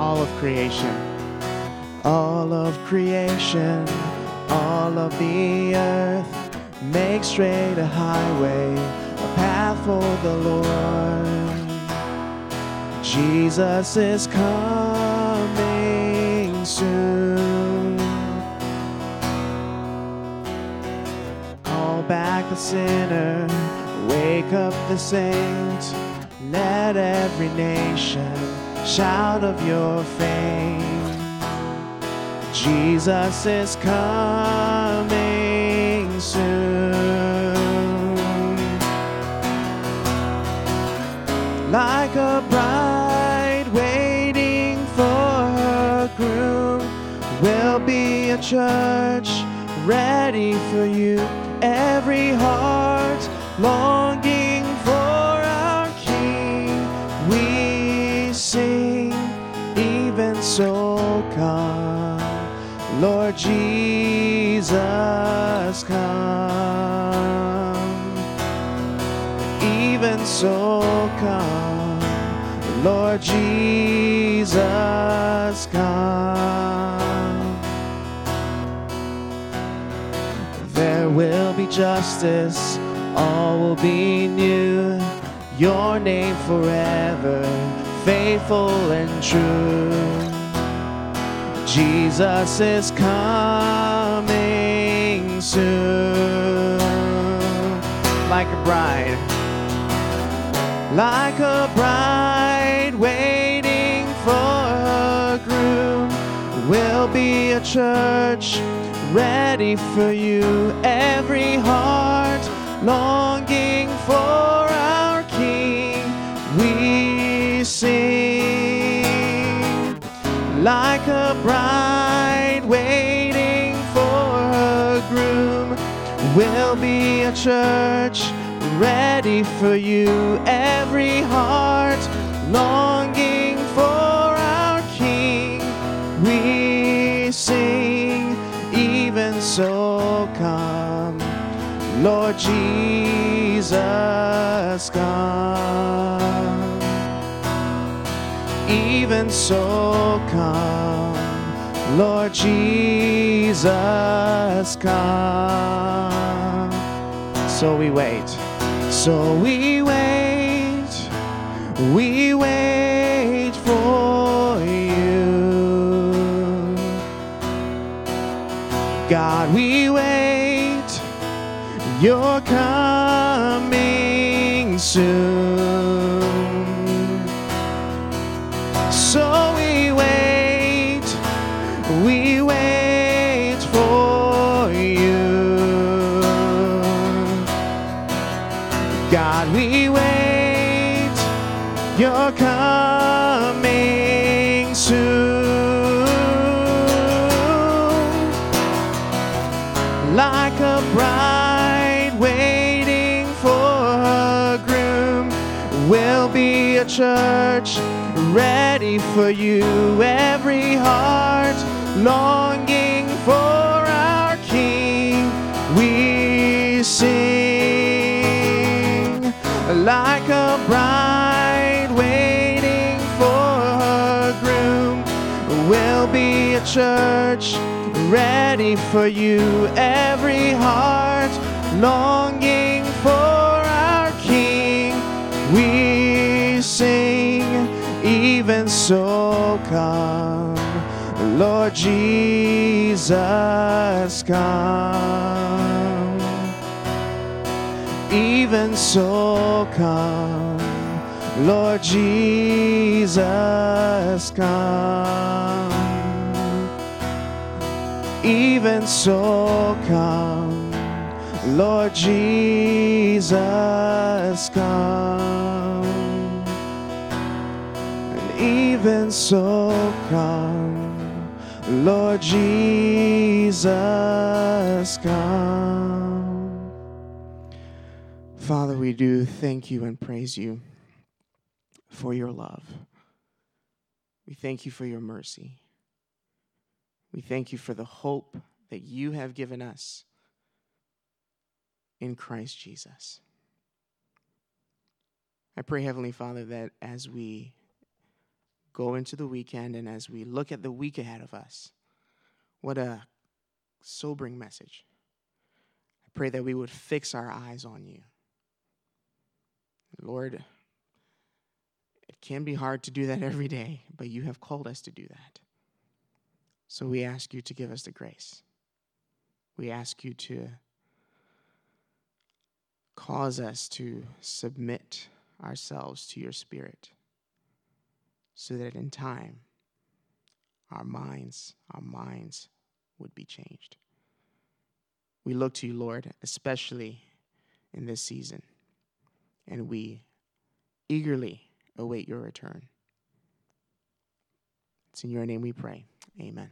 all of creation. All of creation, all of the earth, make straight a highway, a path for the Lord. Jesus is coming soon. Call back the sinner, wake up the saint. Let every nation shout of your fame. Jesus is coming soon. Like a bride waiting for her groom, will be a church ready for you. Every heart longing for our King. We sing, even so come, Lord Jesus, come. Even so come, Lord Jesus, come. There will be justice, all will be new. Your name forever, faithful and true. Jesus is coming soon. Like a bride, like a bride waiting for her groom, will be a church ready for you. Every heart longing for our King. We sing, like a bride waiting for her groom, will be a church ready for you. Every heart longing for our King. We sing, even so come, Lord Jesus, come. Even so come, Lord Jesus, come. So we wait, so we wait for you. God, we wait, you're coming soon. So we wait for you. God, we wait, you're coming soon. Like a bride waiting for her groom, will be a church ready for you. Every heart longing for our King. We sing, like a bride waiting for her groom, will be a church ready for you. Every heart longing for our King. We sing, even so come, Lord Jesus, come. Even so come, Lord Jesus, come. Even so come, Lord Jesus, come. And even so come, Lord Jesus, come. Father, we do thank you and praise you for your love. We thank you for your mercy. We thank you for the hope that you have given us in Christ Jesus. I pray, Heavenly Father, that as we go into the weekend and as we look at the week ahead of us, what a sobering message. I pray that we would fix our eyes on you. Lord, it can be hard to do that every day, but you have called us to do that. So we ask you to give us the grace. We ask you to cause us to submit ourselves to your Spirit so that in time our minds would be changed. We look to you, Lord, especially in this season, and we eagerly await your return. It's in your name we pray. Amen.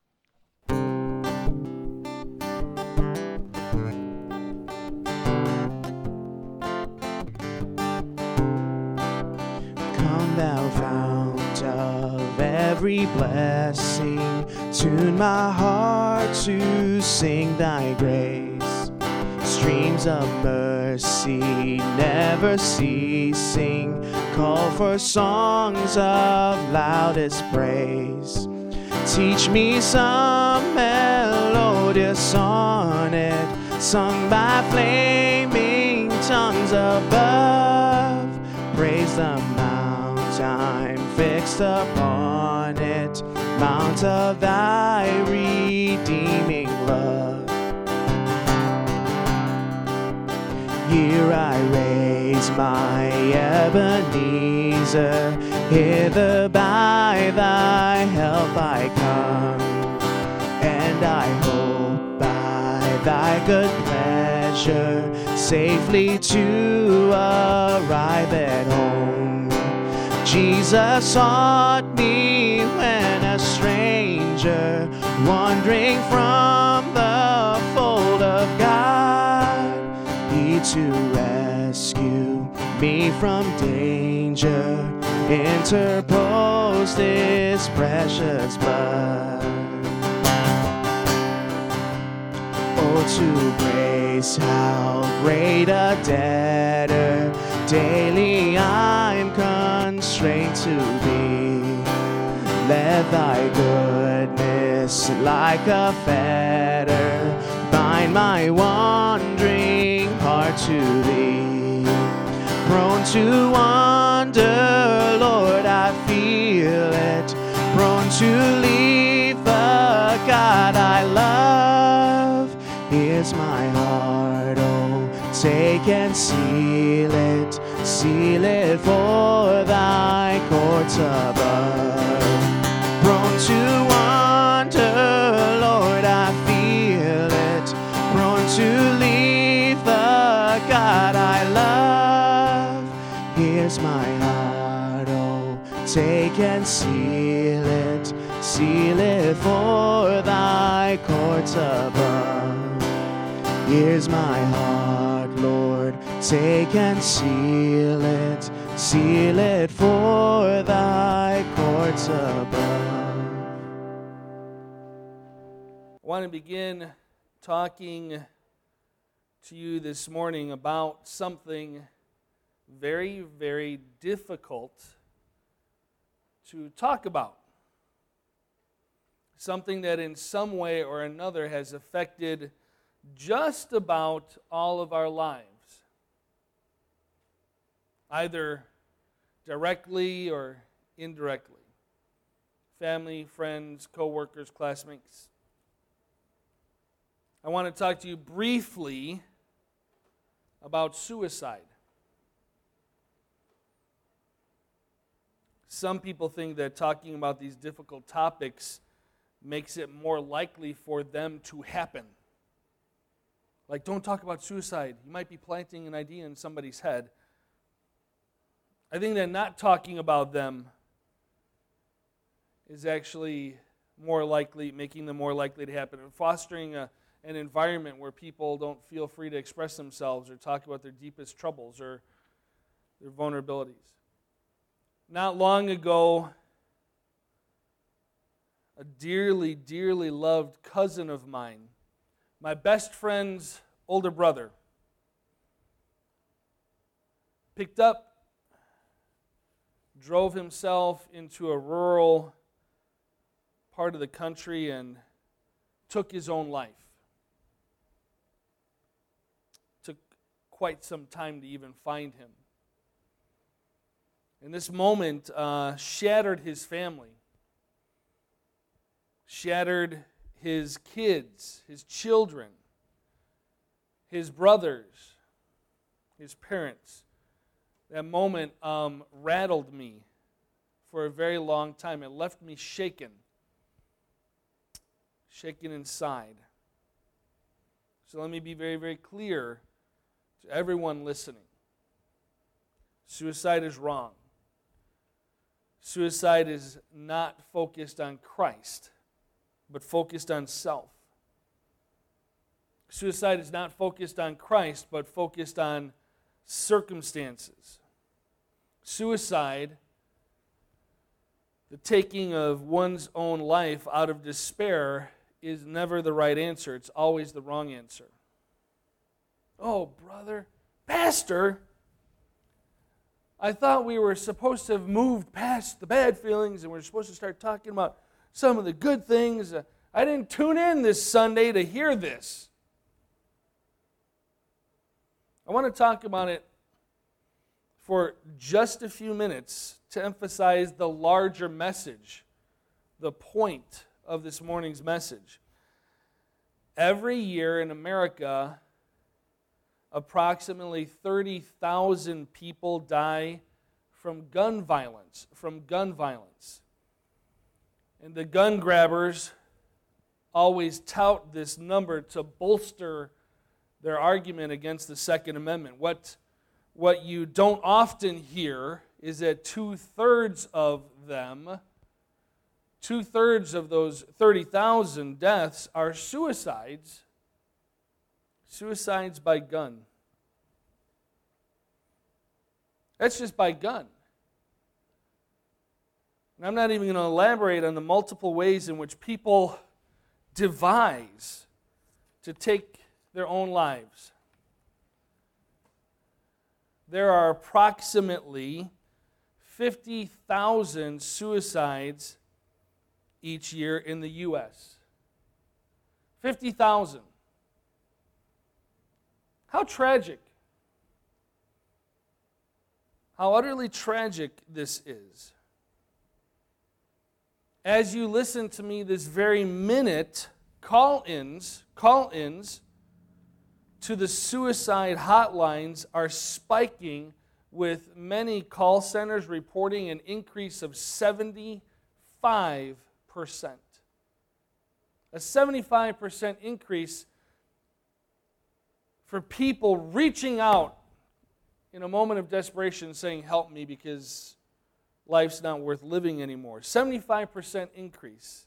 Come thou fount of every blessing, tune my heart to sing thy grace. Streams of mercy never ceasing, call for songs of loudest praise. Teach me some melodious sonnet, sung by flaming tongues above. Praise the mount I'm fixed upon it, mount of thy redeeming love. Here I raise my Ebenezer, hither by thy help I come, and I hope by thy good pleasure safely to arrive at home. Jesus sought me when a stranger, wandering from the fold of God, he to rescue me from danger interposed his precious blood. Oh, to grace how great a debtor daily I'm constrained to be. Let thy goodness like a fetter bind my wandering heart to thee. Prone to wander, Lord, I feel it. Prone to leave the God I love. Here's my heart, oh, take and seal it for thy courts above. Prone to wander, Lord, I feel it. Prone to leave the God I love. Here's my heart, oh, take and seal it for thy courts above. Here's my heart, Lord, take and seal it for thy courts above. I want to begin talking to you this morning about something very, very difficult to talk about. Something that in some way or another has affected just about all of our lives, either directly or indirectly. Family, friends, co-workers, classmates. I want to talk to you briefly about suicide. Some people think that talking about these difficult topics makes it more likely for them to happen. Like, don't talk about suicide. You might be planting an idea in somebody's head. I think that not talking about them is actually more likely, making them more likely to happen, and fostering an environment where people don't feel free to express themselves or talk about their deepest troubles or their vulnerabilities. Not long ago, a dearly, dearly loved cousin of mine, my best friend's older brother, picked up drove himself into a rural part of the country and took his own life. Took quite some time to even find him. And this moment shattered his family, shattered his kids, his children, his brothers, his parents. That moment rattled me for a very long time. It left me shaken inside. So let me be very, very clear to everyone listening. Suicide is wrong. Suicide is not focused on Christ, but focused on self. Suicide is not focused on Christ, but focused on circumstances. Suicide, the taking of one's own life out of despair, is never the right answer. It's always the wrong answer. Oh, brother, pastor, I thought we were supposed to have moved past the bad feelings and we're supposed to start talking about some of the good things. I didn't tune in this Sunday to hear this. I want to talk about it for just a few minutes to emphasize the larger message, the point of this morning's message. Every year in America, approximately 30,000 people die from gun violence. And the gun grabbers always tout this number to bolster their argument against the Second Amendment. What you don't often hear is that two-thirds of those 30,000 deaths are suicides by gun. That's just by gun. And I'm not even going to elaborate on the multiple ways in which people devise to take their own lives. There are approximately 50,000 suicides each year in the U.S. 50,000. How tragic. How utterly tragic this is. As you listen to me this very minute, call-ins to the suicide hotlines are spiking, with many call centers reporting an increase of 75%. A 75% increase for people reaching out in a moment of desperation saying, help me because life's not worth living anymore. 75% increase.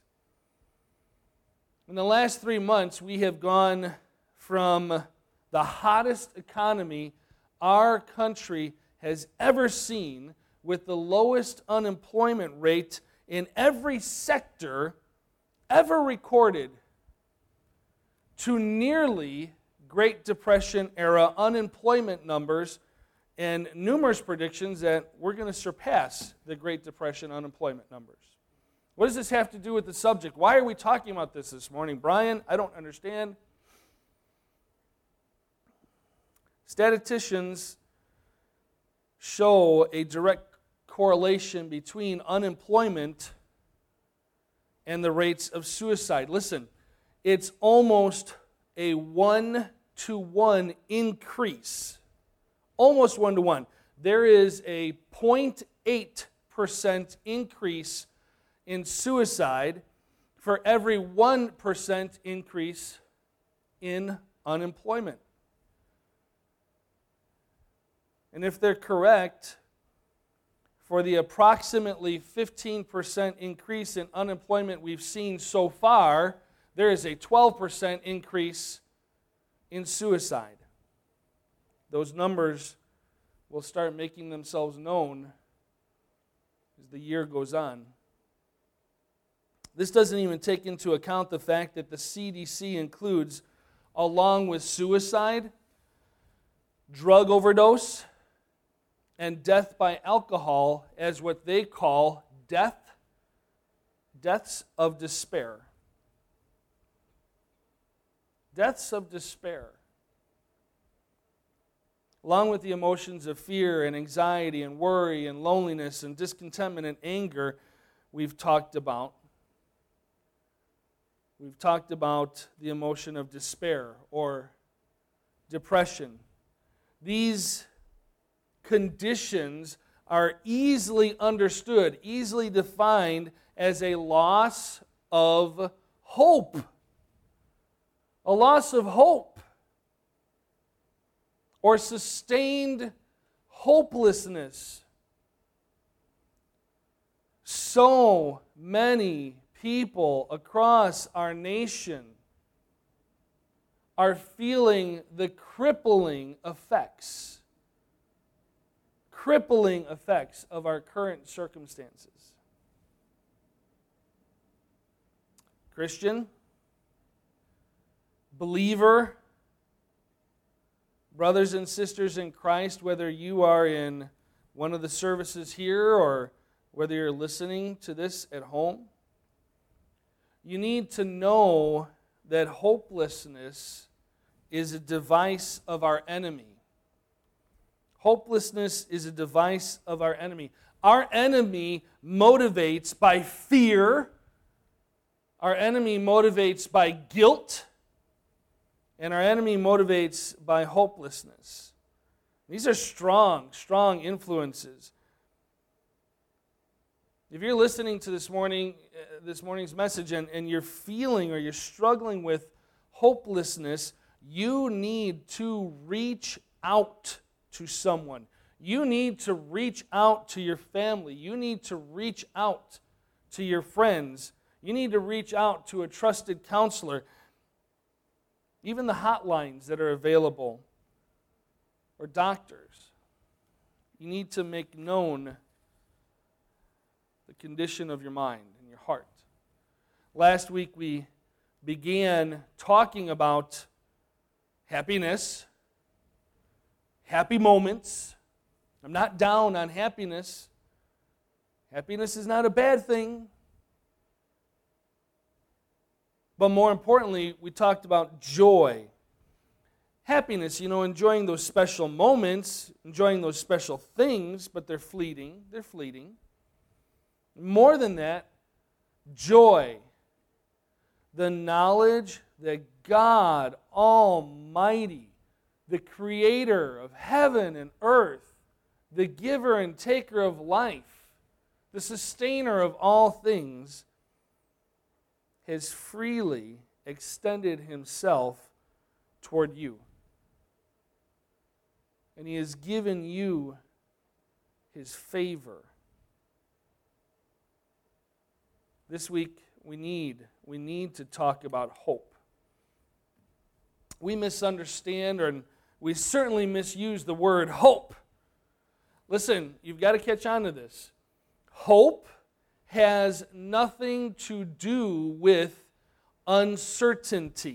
In the last 3 months, we have gone from the hottest economy our country has ever seen, with the lowest unemployment rate in every sector ever recorded, to nearly Great Depression era unemployment numbers, and numerous predictions that we're going to surpass the Great Depression unemployment numbers. What does this have to do with the subject? Why are we talking about this morning? Brian, I don't understand. Statisticians show a direct correlation between unemployment and the rates of suicide. Listen, it's almost a 1-to-1 increase. Almost 1-to-1. There is a 0.8% increase in suicide for every 1% increase in unemployment. And if they're correct, for the approximately 15% increase in unemployment we've seen so far, there is a 12% increase in suicide. Those numbers will start making themselves known as the year goes on. This doesn't even take into account the fact that the CDC includes, along with suicide, drug overdose, and death by alcohol as what they call deaths of despair. Deaths of despair. Along with the emotions of fear and anxiety and worry and loneliness and discontentment and anger we've talked about. We've talked about the emotion of despair or depression. These conditions are easily understood, easily defined as a loss of hope. A loss of hope. Or sustained hopelessness. So many people across our nation are feeling the crippling effects of our current circumstances. Christian, believer, brothers and sisters in Christ, whether you are in one of the services here or whether you're listening to this at home, you need to know that hopelessness is a device of our enemy. Hopelessness is a device of our enemy. Our enemy motivates by fear. Our enemy motivates by guilt. And our enemy motivates by hopelessness. These are strong influences. If you're listening to this morning's message and you're feeling or you're struggling with hopelessness, you need to reach out to someone. You need to reach out to your family. You need to reach out to your friends. You need to reach out to a trusted counselor. Even the hotlines that are available, or doctors. You need to make known the condition of your mind and your heart. Last week we began talking about happiness, happy moments. I'm not down on happiness. Happiness is not a bad thing. But more importantly, we talked about joy. Happiness, enjoying those special moments, enjoying those special things, but they're fleeting. They're fleeting. More than that, joy. The knowledge that God Almighty, the creator of heaven and earth, the giver and taker of life, the sustainer of all things, has freely extended himself toward you. And he has given you his favor. This week we need to talk about hope. We misunderstand, and we certainly misuse the word hope. Listen, you've got to catch on to this. Hope has nothing to do with uncertainty.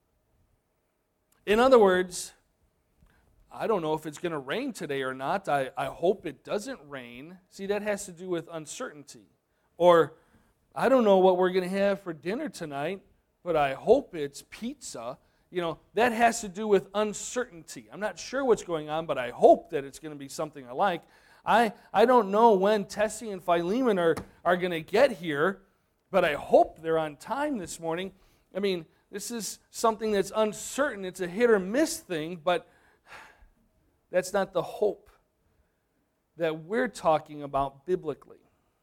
In other words, I don't know if it's going to rain today or not. I hope it doesn't rain. See, that has to do with uncertainty. Or, I don't know what we're going to have for dinner tonight, but I hope it's pizza. That has to do with uncertainty. I'm not sure what's going on, but I hope that it's going to be something I like. I don't know when Tessie and Philemon are going to get here, but I hope they're on time this morning. I mean, this is something that's uncertain. It's a hit or miss thing, but that's not the hope that we're talking about biblically.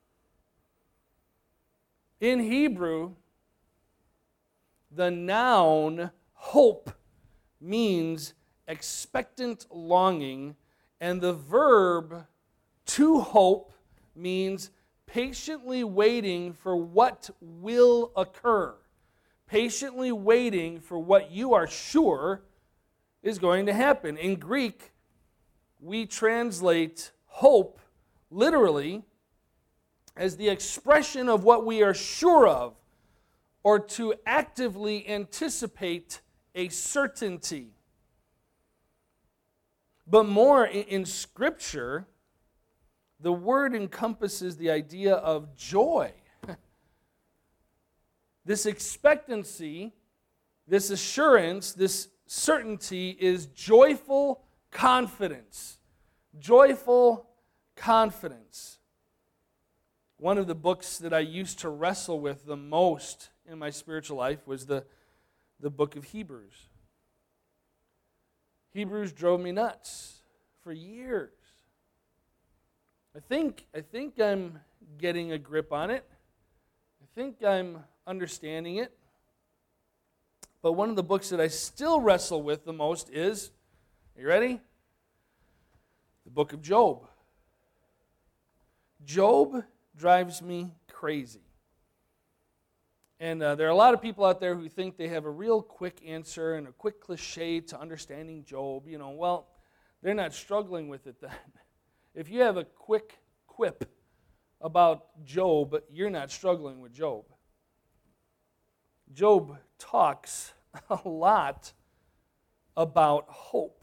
In Hebrew, the noun hope means expectant longing, and the verb to hope means patiently waiting for what will occur. Patiently waiting for what you are sure is going to happen. In Greek, we translate hope literally as the expression of what we are sure of, or to actively anticipate a certainty. But more in Scripture, the word encompasses the idea of joy. This expectancy, this assurance, this certainty is joyful confidence. Joyful confidence. One of the books that I used to wrestle with the most in my spiritual life was the book of Hebrews. Hebrews drove me nuts for years. I think I'm getting a grip on it. I think I'm understanding it. But one of the books that I still wrestle with the most is, are you ready? The book of Job. Job drives me crazy. And there are a lot of people out there who think they have a real quick answer and a quick cliche to understanding Job. Well, they're not struggling with it then. If you have a quick quip about Job, you're not struggling with Job. Job talks a lot about hope.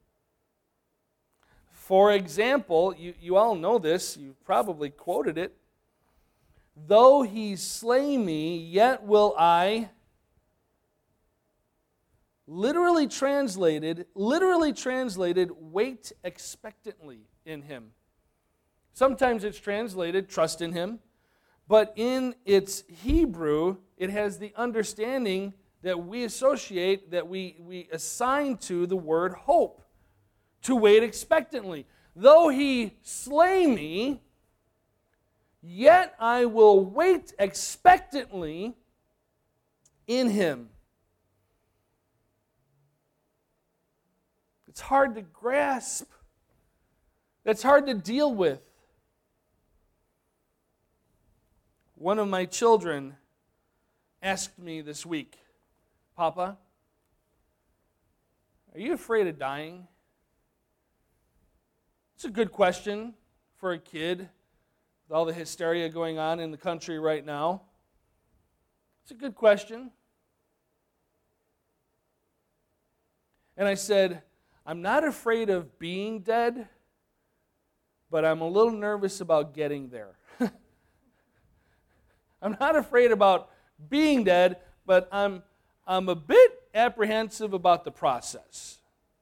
For example, you all know this, you've probably quoted it. Though he slay me, yet will I, literally translated, wait expectantly in him. Sometimes it's translated, trust in him. But in its Hebrew, it has the understanding that we associate, that we assign to the word hope. To wait expectantly. Though he slay me, yet I will wait expectantly in him. It's hard to grasp. That's hard to deal with. One of my children asked me this week, Papa, are you afraid of dying? It's a good question for a kid with all the hysteria going on in the country right now. It's a good question. And I said, I'm not afraid of being dead, but I'm a little nervous about getting there. I'm not afraid about being dead, but I'm a bit apprehensive about the process.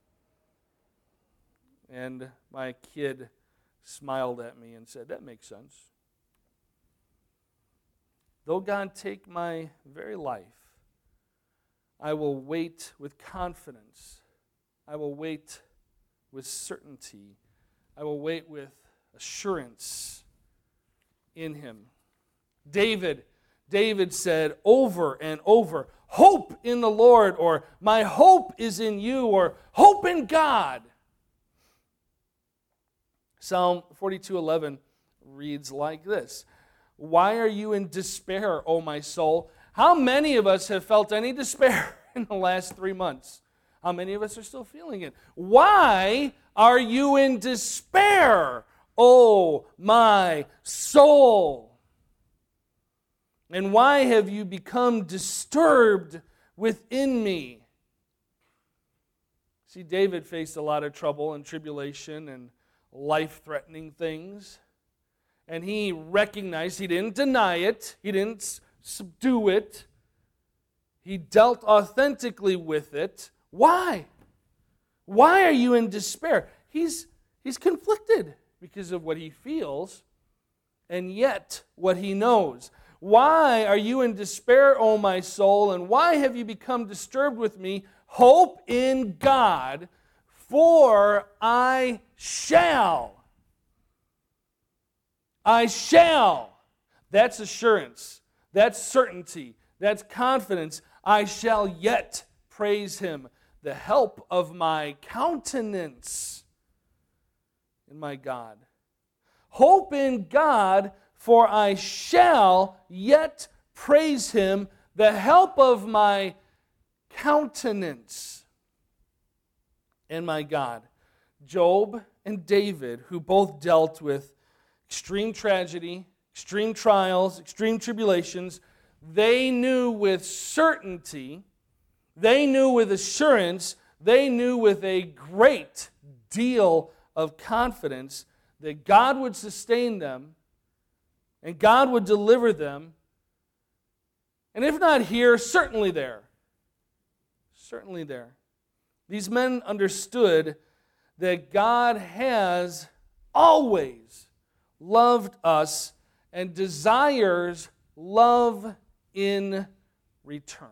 And my kid smiled at me and said, that makes sense. Though God take my very life, I will wait with confidence. I will wait with certainty. I will wait with assurance in him. David said over and over, hope in the Lord, or my hope is in you, or hope in God. Psalm 42:11 reads like this. Why are you in despair, O my soul? How many of us have felt any despair in the last 3 months? How many of us are still feeling it? Why are you in despair, O my soul? And why have you become disturbed within me? See, David faced a lot of trouble and tribulation and life-threatening things. And he recognized, he didn't deny it, he didn't subdue it. He dealt authentically with it. Why? Why are you in despair? He's conflicted because of what he feels and yet what he knows. Why are you in despair, O my soul, and why have you become disturbed with me? Hope in God, for I shall. I shall. That's assurance. That's certainty. That's confidence. I shall yet praise him, the help of my countenance in my God. Hope in God, for I shall yet praise him, the help of my countenance in my God. Job and David, who both dealt with extreme tragedy, extreme trials, extreme tribulations, they knew with certainty, they knew with assurance, they knew with a great deal of confidence that God would sustain them and God would deliver them. And if not here, certainly there. Certainly there. These men understood that God has always loved us and desires love in return.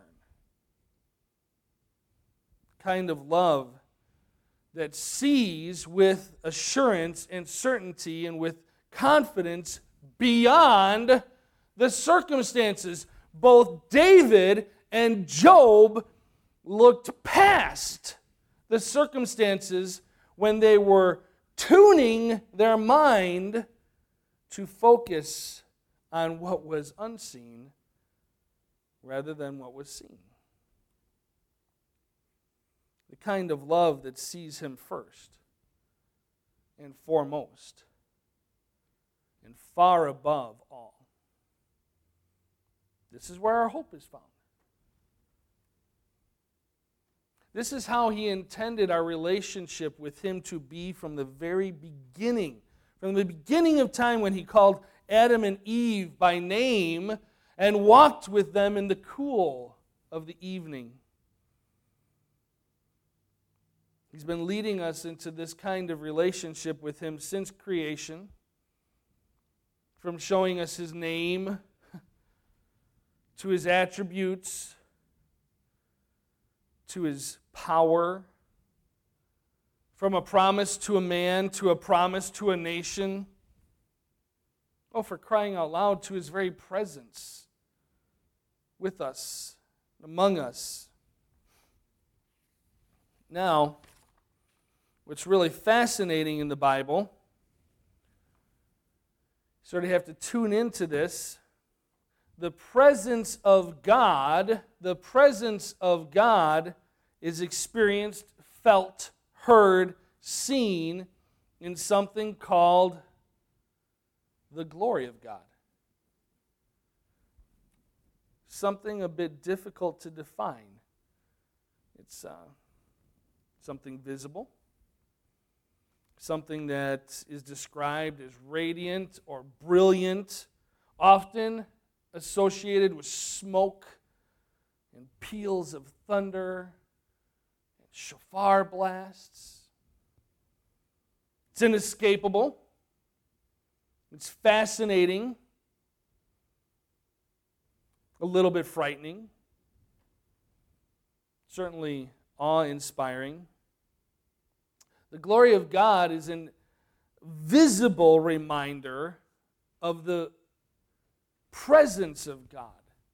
Kind of love that sees with assurance and certainty and with confidence beyond the circumstances. Both David and Job looked past the circumstances when they were tuning their mind to focus on what was unseen rather than what was seen. The kind of love that sees him first and foremost and far above all. This is where our hope is found. This is how he intended our relationship with him to be from the very beginning. From the beginning of time when he called Adam and Eve by name and walked with them in the cool of the evening. He's been leading us into this kind of relationship with him since creation. From showing us his name to his attributes, to his power, from a promise to a man to a promise to a nation. Oh, for crying out loud, to his very presence with us, among us. Now, what's really fascinating in the Bible, you sort of have to tune into this. The presence of God is experienced, felt, heard, seen in something called the glory of God. Something a bit difficult to define. It's something visible, something that is described as radiant or brilliant, often associated with smoke and peals of thunder and shofar blasts. It's inescapable. It's fascinating. A little bit frightening. Certainly awe-inspiring. The glory of God is an visible reminder of the presence of God.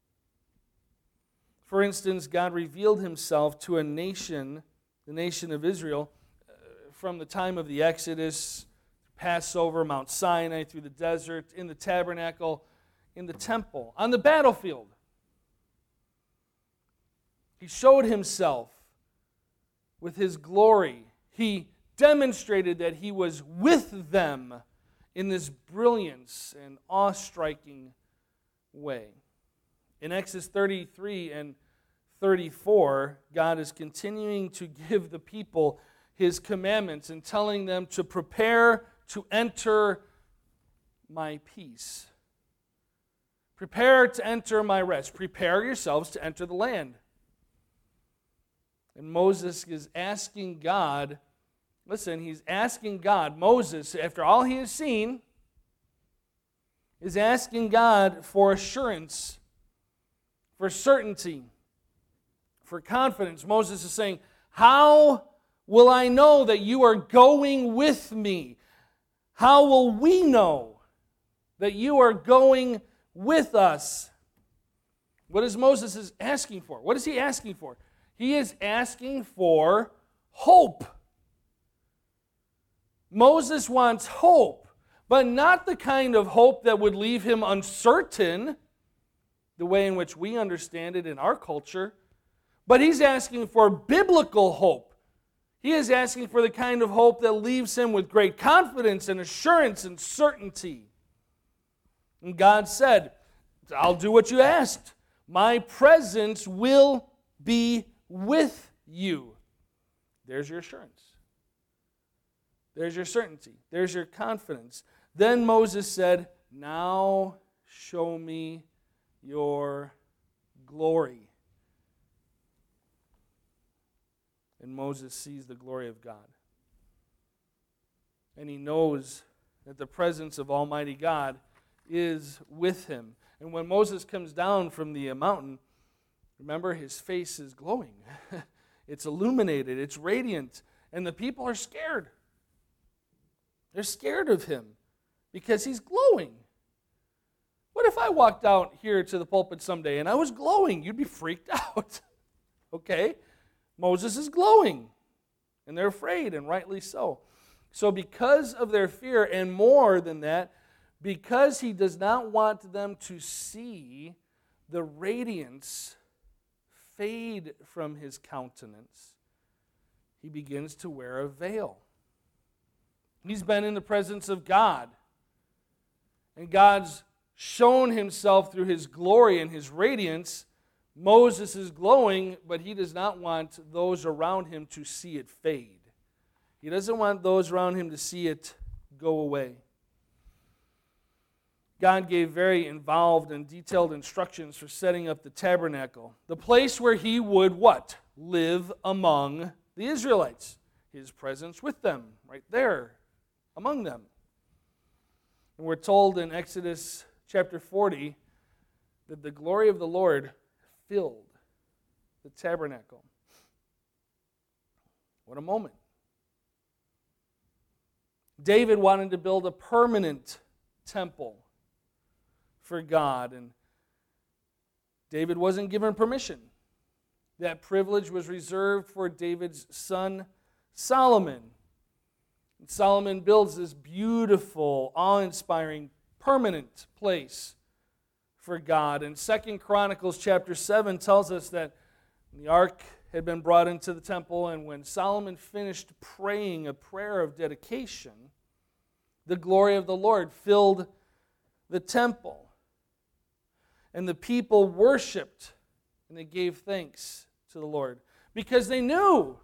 For instance, God revealed himself to a nation, the nation of Israel, from the time of the Exodus, Passover, Mount Sinai, through the desert, in the tabernacle, in the temple, on the battlefield. He showed himself with his glory. He demonstrated that he was with them in this brilliance and awe-striking way. In Exodus 33 and 34, God is continuing to give the people his commandments and telling them to prepare to enter my peace. Prepare to enter my rest. Prepare yourselves to enter the land. And Moses is asking God, listen, he's asking God, Moses, after all he has seen, is asking God for assurance, for certainty, for confidence. Moses is saying, how will I know that you are going with me? How will we know that you are going with us? What is Moses asking for? What is he asking for? He is asking for hope. Moses wants hope, but not the kind of hope that would leave him uncertain, the way in which we understand it in our culture, but he's asking for biblical hope. He is asking for the kind of hope that leaves him with great confidence and assurance and certainty. And God said, I'll do what you asked. My presence will be with you. There's your assurance. There's your certainty. There's your confidence. Then Moses said, "Now show me your glory." And Moses sees the glory of God. And he knows that the presence of Almighty God is with him. And when Moses comes down from the mountain, remember, his face is glowing. It's illuminated. It's radiant. And the people are scared. They're scared of him because he's glowing. What if I walked out here to the pulpit someday and I was glowing? You'd be freaked out. Okay? Moses is glowing. And they're afraid, and rightly so. So because of their fear, and more than that, because he does not want them to see the radiance fade from his countenance, he begins to wear a veil. He's been in the presence of God, and God's shown himself through his glory and his radiance. Moses is glowing, but he does not want those around him to see it fade. He doesn't want those around him to see it go away. God gave very involved and detailed instructions for setting up the tabernacle, the place where he would what? Live among the Israelites. His presence with them, right there, among them. And we're told in Exodus chapter 40 that the glory of the Lord filled the tabernacle. What a moment. David wanted to build a permanent temple for God, and David wasn't given permission. That privilege was reserved for David's son Solomon. And Solomon builds this beautiful, awe-inspiring, permanent place for God. And 2 Chronicles chapter 7 tells us that the ark had been brought into the temple, and when Solomon finished praying a prayer of dedication, the glory of the Lord filled the temple. And the people worshiped and they gave thanks to the Lord because they knew,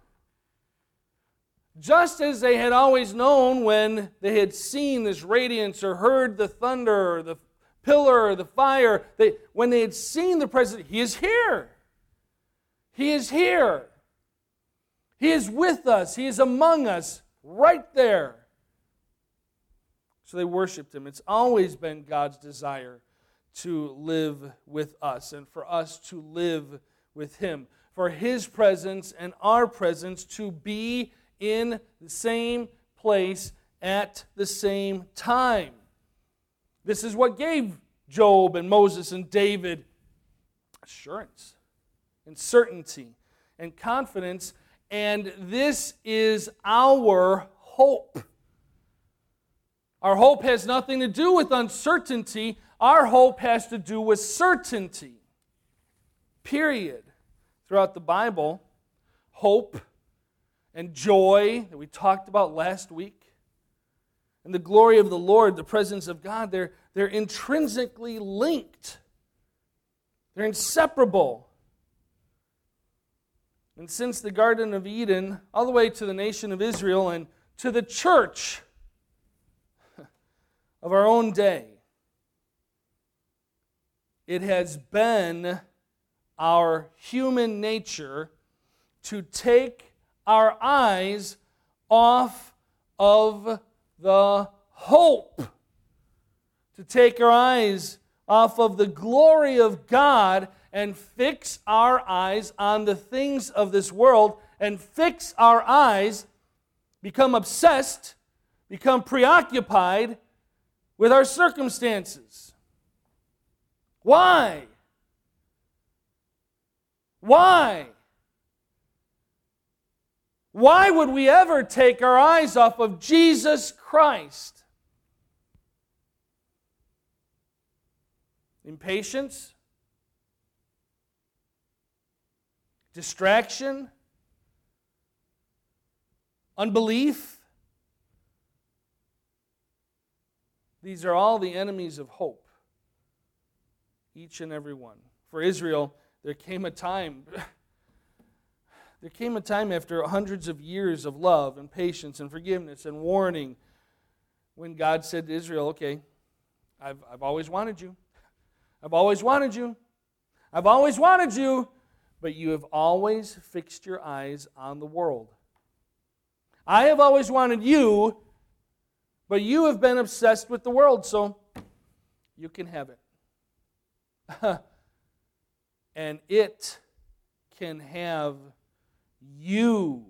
just as they had always known when they had seen this radiance or heard the thunder or the pillar or the fire, when they had seen the presence, he is here. He is here. He is with us. He is among us, right there. So they worshiped him. It's always been God's desire to live with us and for us to live with him. For his presence and our presence to be in the same place at the same time. This is what gave Job and Moses and David assurance and certainty and confidence, and this is our hope. Our hope has nothing to do with uncertainty. Our hope has to do with certainty. Period. Throughout the Bible, hope and joy that we talked about last week, and the glory of the Lord, the presence of God, they're intrinsically linked. They're inseparable. And since the Garden of Eden, all the way to the nation of Israel and to the church of our own day, it has been our human nature to take our eyes off of the hope, to take our eyes off of the glory of God and fix our eyes on the things of this world, and fix our eyes, become obsessed, become preoccupied with our circumstances. Why? Why? Why would we ever take our eyes off of Jesus Christ? Impatience? Distraction? Unbelief? These are all the enemies of hope. Each and every one. For Israel, there came a time There came a time after hundreds of years of love and patience and forgiveness and warning when God said to Israel, okay, I've always wanted you. I've always wanted you. I've always wanted you, but you have always fixed your eyes on the world. I have always wanted you, but you have been obsessed with the world, so you can have it. And it can have you.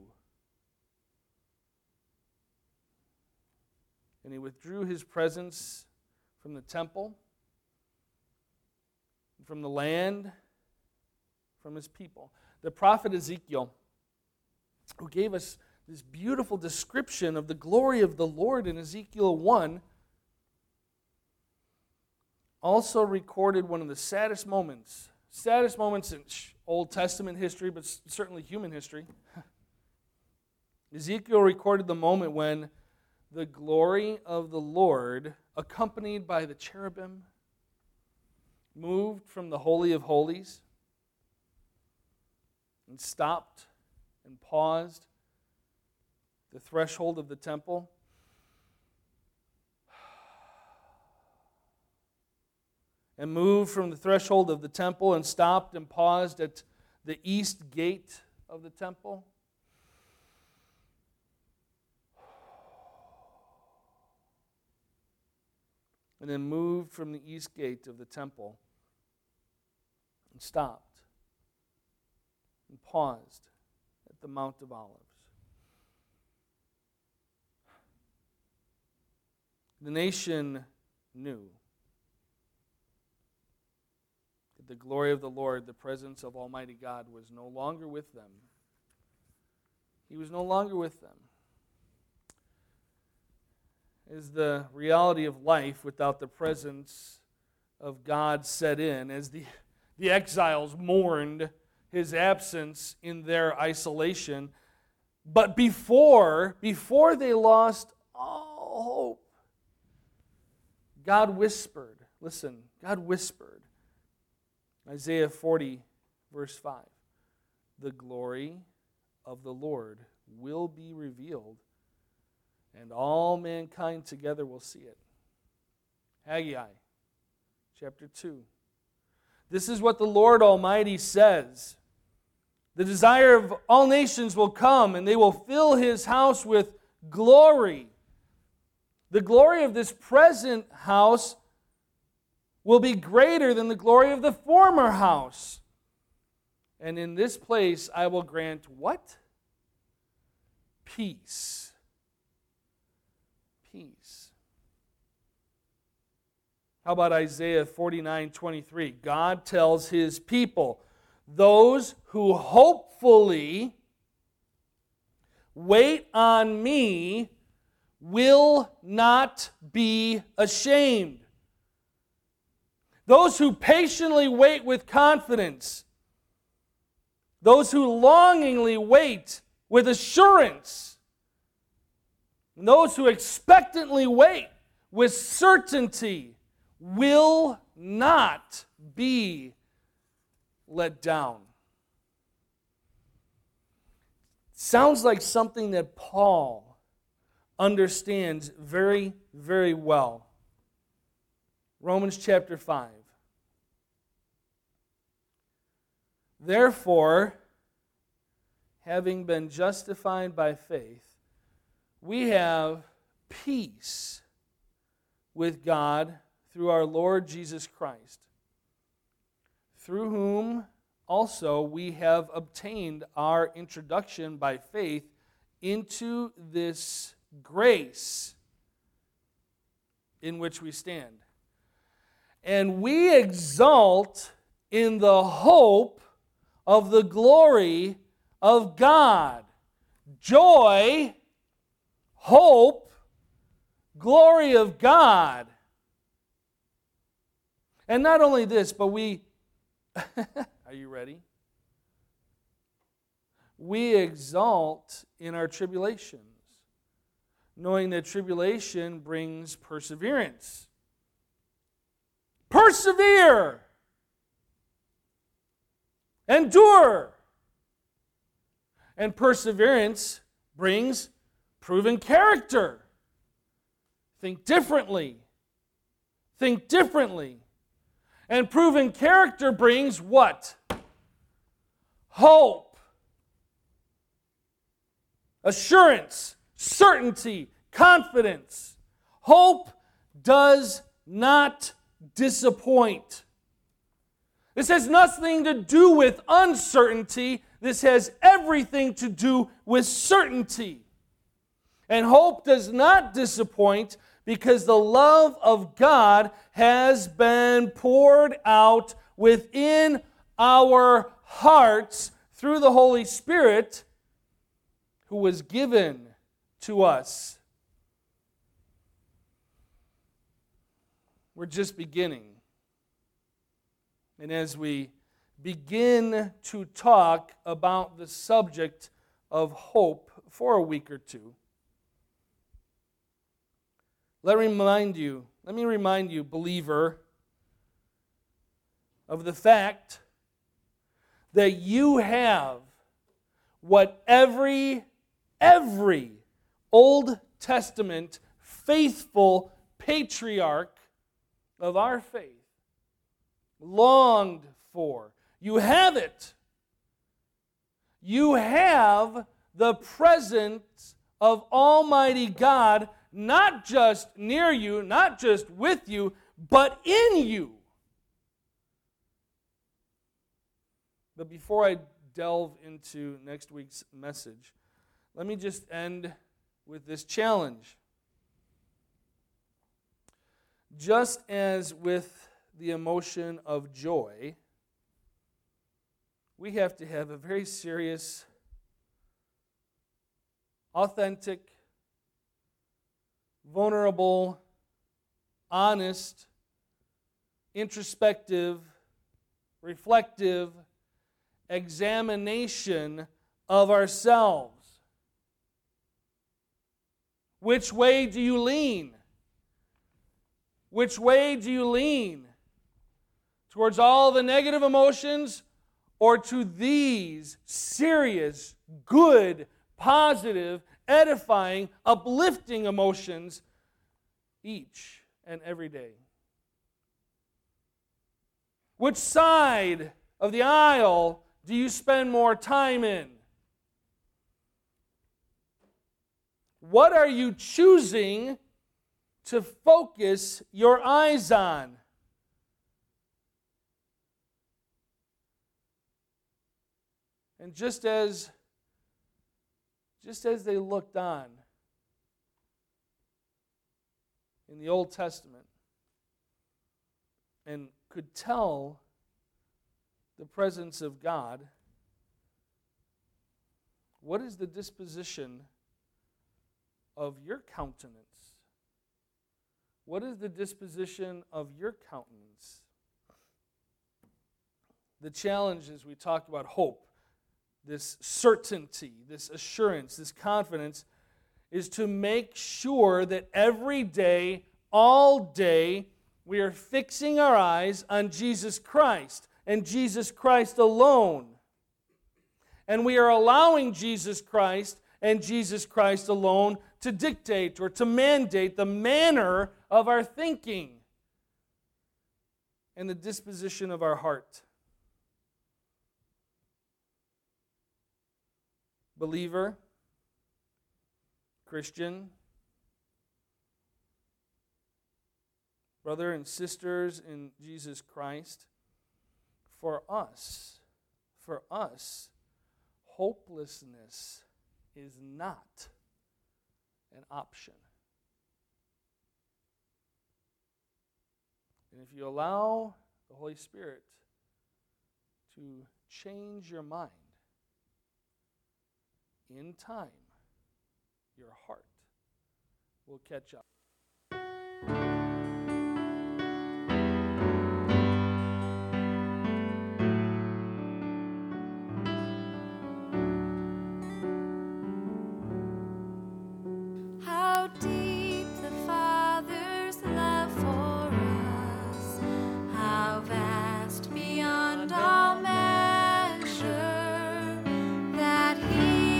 And he withdrew his presence from the temple, from the land, from his people. The prophet Ezekiel, who gave us this beautiful description of the glory of the Lord in Ezekiel 1, also recorded one of the saddest moments in Old Testament history, but certainly human history. Ezekiel recorded the moment when the glory of the Lord, accompanied by the cherubim, moved from the Holy of Holies and stopped and paused at the threshold of the temple. And moved from the threshold of the temple and stopped and paused at the east gate of the temple. And then moved from the east gate of the temple and stopped and paused at the Mount of Olives. The nation knew that the glory of the Lord, the presence of Almighty God, was no longer with them. He was no longer with them. As the reality of life without the presence of God set in, as the exiles mourned his absence in their isolation, but before they lost all hope, God whispered, listen, God whispered, Isaiah 40, verse 5, the glory of the Lord will be revealed, and all mankind together will see it. Haggai, chapter 2. This is what the Lord Almighty says. The desire of all nations will come, and they will fill his house with glory. The glory of this present house will be greater than the glory of the former house. And in this place I will grant what? Peace. Peace. How about Isaiah 49:23? God tells his people, those who hopefully wait on me will not be ashamed. Those who patiently wait with confidence, those who longingly wait with assurance, and those who expectantly wait with certainty will not be let down. Sounds like something that Paul understands very, very well. Romans chapter 5. Therefore, having been justified by faith, we have peace with God through our Lord Jesus Christ, through whom also we have obtained our introduction by faith into this grace in which we stand. And we exult in the hope of the glory of God. Joy, hope, glory of God. And not only this, but we, are you ready? We exalt in our tribulations, knowing that tribulation brings perseverance. Persevere! Endure! And perseverance brings proven character. Think differently. Think differently. And proven character brings what? Hope. Assurance, certainty, confidence. Hope does not disappoint. This has nothing to do with uncertainty. This has everything to do with certainty. And hope does not disappoint because the love of God has been poured out within our hearts through the Holy Spirit who was given to us. We're just beginning. And as we begin to talk about the subject of hope for a week or two, let me remind you, believer, of the fact that you have what every Old Testament faithful patriarch of our faith longed for. You have it. You have the presence of Almighty God not just near you, not just with you, but in you. But before I delve into next week's message, let me just end with this challenge. Just as with the emotion of joy, we have to have a very serious, authentic, vulnerable, honest, introspective, reflective examination of ourselves. Which way do you lean? Which way do you lean? Towards all the negative emotions or to these serious, good, positive, edifying, uplifting emotions each and every day? Which side of the aisle do you spend more time in? What are you choosing to focus your eyes on? And just as they looked on in the Old Testament and could tell the presence of God, what is the disposition of your countenance? What is the disposition of your countenance? The challenge, as we talked about hope, this certainty, this assurance, this confidence, is to make sure that every day, all day, we are fixing our eyes on Jesus Christ and Jesus Christ alone. And we are allowing Jesus Christ and Jesus Christ alone to dictate or to mandate the manner of our thinking and the disposition of our heart. Believer, Christian, brother and sisters in Jesus Christ, for us, hopelessness is not an option. And if you allow the Holy Spirit to change your mind, in time, your heart will catch up. How deep the Father's love for us, how vast beyond all measure, that He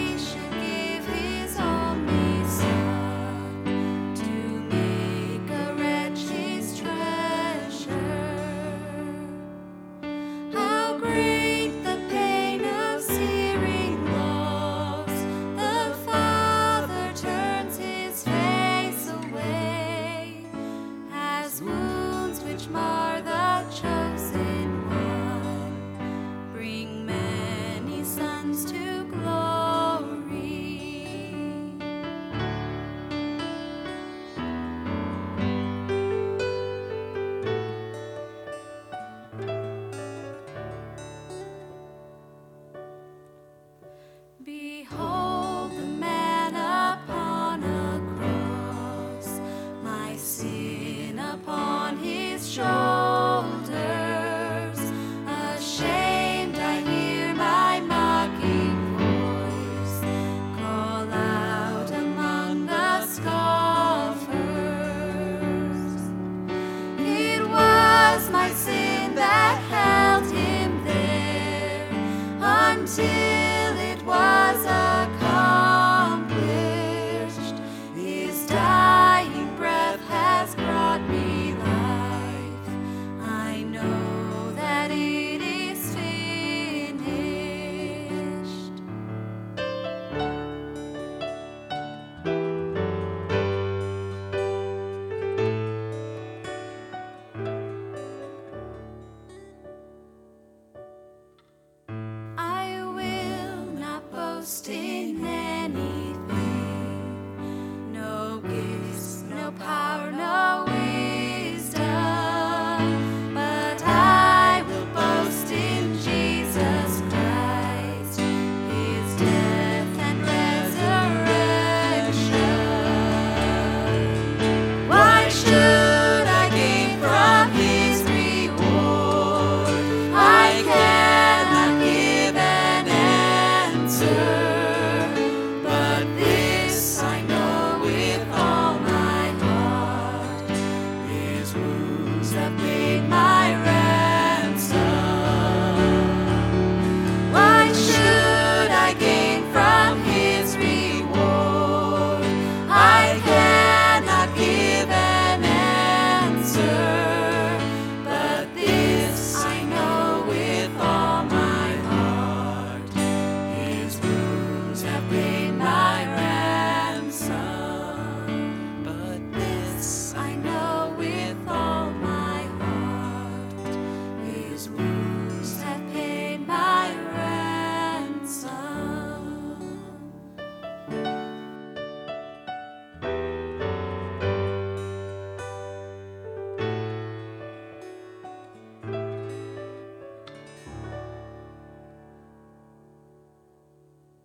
until